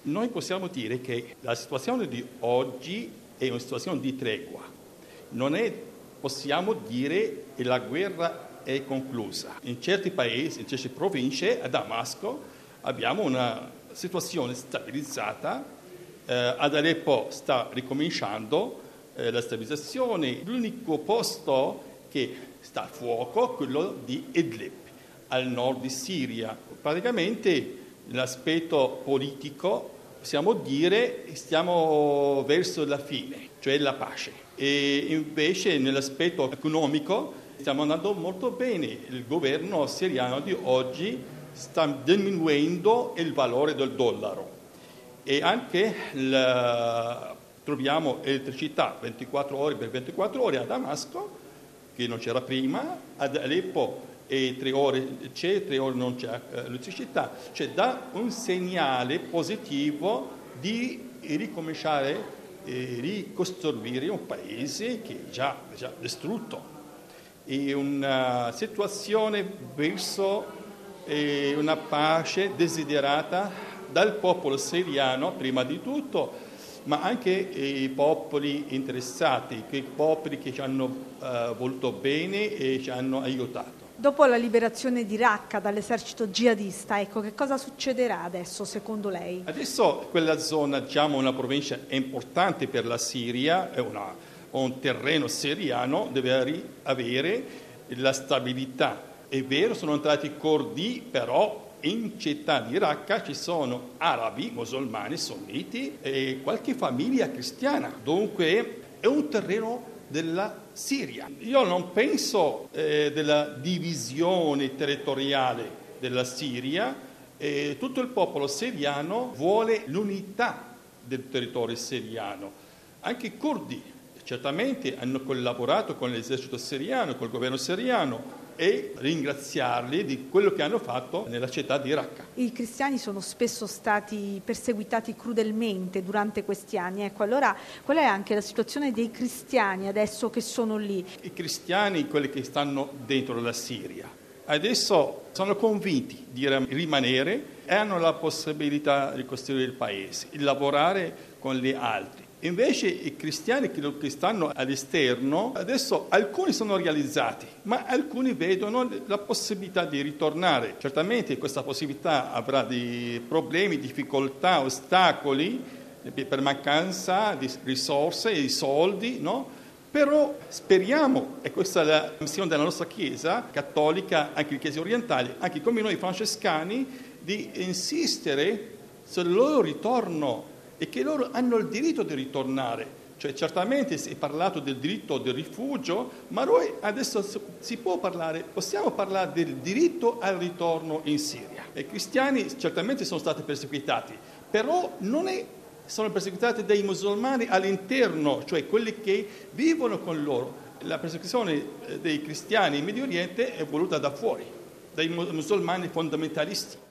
Noi possiamo dire che la situazione di oggi è una situazione di tregua. Possiamo dire che la guerra è conclusa. In certi paesi, in certe province, a Damasco, abbiamo una situazione stabilizzata. Ad Aleppo sta ricominciando la stabilizzazione. L'unico posto che sta a fuoco è quello di Idlib, al nord di Siria. Praticamente l'aspetto politico, possiamo dire, stiamo verso la fine, cioè la pace. E invece nell'aspetto economico stiamo andando molto bene. Il governo siriano di oggi sta diminuendo il valore del dollaro e anche troviamo elettricità 24 ore per 24 ore a Damasco, che non c'era prima, ad Aleppo e 3 ore c'è, 3 ore non c'è elettricità. Cioè dà un segnale positivo di ricominciare e ricostruire un paese che è già distrutto. È una situazione verso una pace desiderata dal popolo siriano prima di tutto, ma anche i popoli interessati, quei popoli che ci hanno voluto bene e ci hanno aiutato. Dopo la liberazione di Raqqa dall'esercito jihadista, che cosa succederà adesso secondo lei? Adesso quella zona, una provincia importante per la Siria, è un terreno siriano, deve avere la stabilità. È vero, sono entrati curdi, però in città di Raqqa ci sono arabi, musulmani, sunniti e qualche famiglia cristiana. Dunque è un terreno della Siria. Io non penso della divisione territoriale della Siria. Tutto il popolo siriano vuole l'unità del territorio siriano. Anche i curdi certamente hanno collaborato con l'esercito siriano, col governo siriano, e ringraziarli di quello che hanno fatto nella città di Raqqa. I cristiani sono spesso stati perseguitati crudelmente durante questi anni. Allora qual è anche la situazione dei cristiani adesso che sono lì? I cristiani, quelli che stanno dentro la Siria, adesso sono convinti di rimanere e hanno la possibilità di costruire il paese, di lavorare con gli altri. Invece i cristiani che stanno all'esterno, adesso alcuni sono realizzati, ma alcuni vedono la possibilità di ritornare. Certamente questa possibilità avrà dei problemi, difficoltà, ostacoli per mancanza di risorse e di soldi, no? Però speriamo, e questa è la missione della nostra Chiesa cattolica, anche le chiese orientali, anche come noi francescani, di insistere sul loro ritorno e che loro hanno il diritto di ritornare. Cioè certamente si è parlato del diritto del rifugio, ma noi adesso possiamo parlare del diritto al ritorno in Siria. I cristiani certamente sono stati perseguitati, però sono perseguitati dai musulmani all'interno, cioè quelli che vivono con loro. La persecuzione dei cristiani in Medio Oriente è voluta da fuori, dai musulmani fondamentalisti.